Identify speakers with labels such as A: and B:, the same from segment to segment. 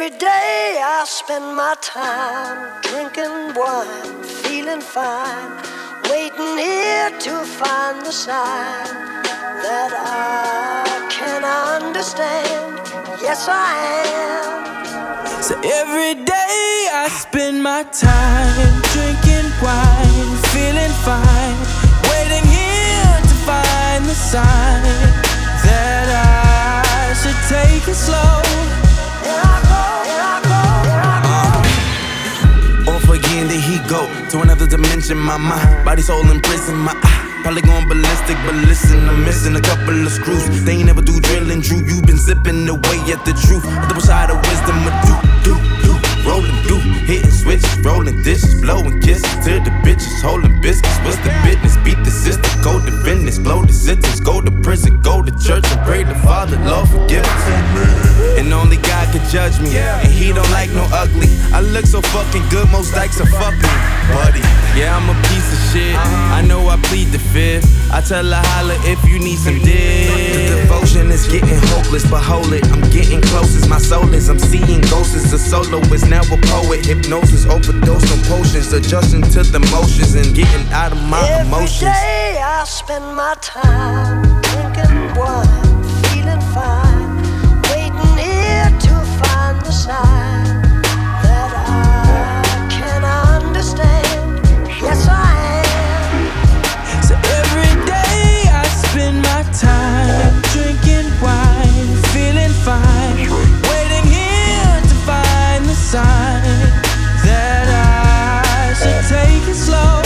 A: Every day I spend my time drinking wine, feeling fine, waiting here to find the sign that I can understand. Yes, I am.
B: So every day I spend my time drinking wine, feeling fine, waiting here to find the sign that I should take it slow.
C: Off again, there he go to another dimension. My mind, body, soul in prison. My probably going ballistic, but listen, I'm missing a couple of screws. They ain't never do drilling, Drew. You been zipping away at the truth. A double side of wisdom, a do, rolling, hitting switches, rolling dishes, blowing kisses to the bitches, holding biscuits. What's the business? Beat the system, go to business, blow the sentence, go to prison, go to church and pray to Father, Lord forgive us. And only God could judge me, and He don't like no ugly. I look so fucking good, most likes are fuck me, buddy. Yeah, I'm a piece of shit. I know I plead the fifth. I tell her holla if you need some dick. The devotion is getting hopeless, but hold it, I'm getting close as my soul is. I'm seeing ghosts as a soloist, now a poet. Hypnosis, overdose on potions, adjusting to the motions and getting out of my emotions.
A: Every day I spend my time drinking wine, feeling fine, waiting here to find the sign that I can understand. Yes, I am.
B: So every day I spend my time drinking wine, feeling fine, waiting here to find the sign that I should take it slow.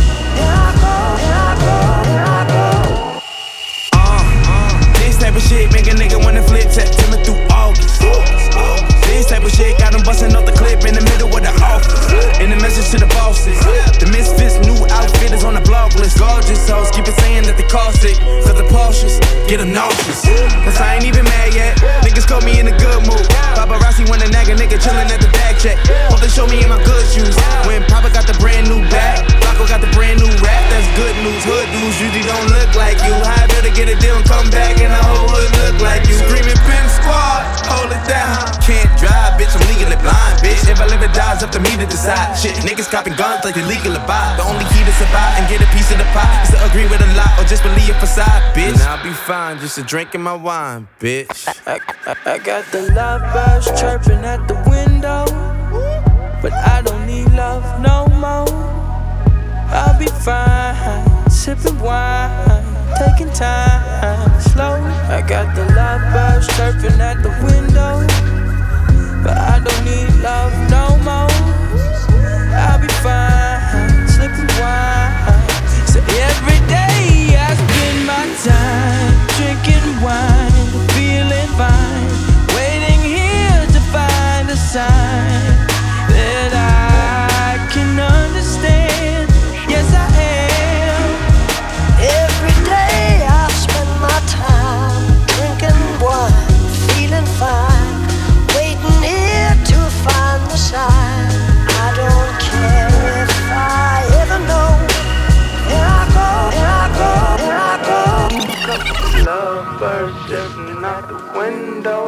C: This type of shit make a nigga wanna flip September through August. This type of shit got them busting off the clip in the middle of the office. In the message to the bosses, the misfits new outfit is on the blog list. Gorgeous hoes keep it saying that they cost it, cause the Porsches get them nauseous. Cause I ain't even mad yet, niggas caught me in a good mood. Paparazzi wanna nag a nigga chillin' at the bag check. Hope they show me in my good shoes. When Papa got the brand new bag, Flacco got the brand new rap, that's good news. Hood dudes usually don't look like you. How I better get a deal and come back and the whole hood look like you. Screaming pin squad, hold it down. Can't drive, bitch, I'm legally blind, bitch. If I live or die, it's up to me to decide. Shit, niggas copping guns like they legal to buy. The only key to survive and get a piece of the pie is to agree with a lot or just believe a facade, bitch. And I'll be fine, just a drinking my wine, bitch.
B: I got the lovebirds chirping at the window, but I don't need love no more. I'll be fine, sipping wine, taking time slow. I got the lovebirds chirping at the window, but I don't need love no more. I'll be fine, sipping wine. So every day I spend my time drinking wine, feeling fine, waiting here to find a sign that I can understand. Yes, I am.
A: Every day I spend my time drinking wine, feeling fine, waiting here to find the sign. I don't care if I ever know. Here I go, here I go, here I go.
D: Lovebirds jumping out the window,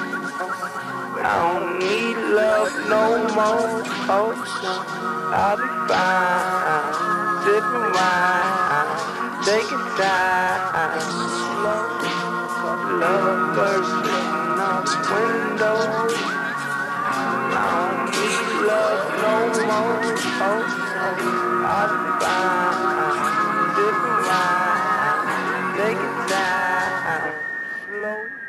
D: but I don't need love no more. Oh, no, I'll be fine, sipping wine, taking time slow. Lovebirds jumping out the window, I don't need love no more. Oh, no, I'll be fine, sipping wine, taking time slow.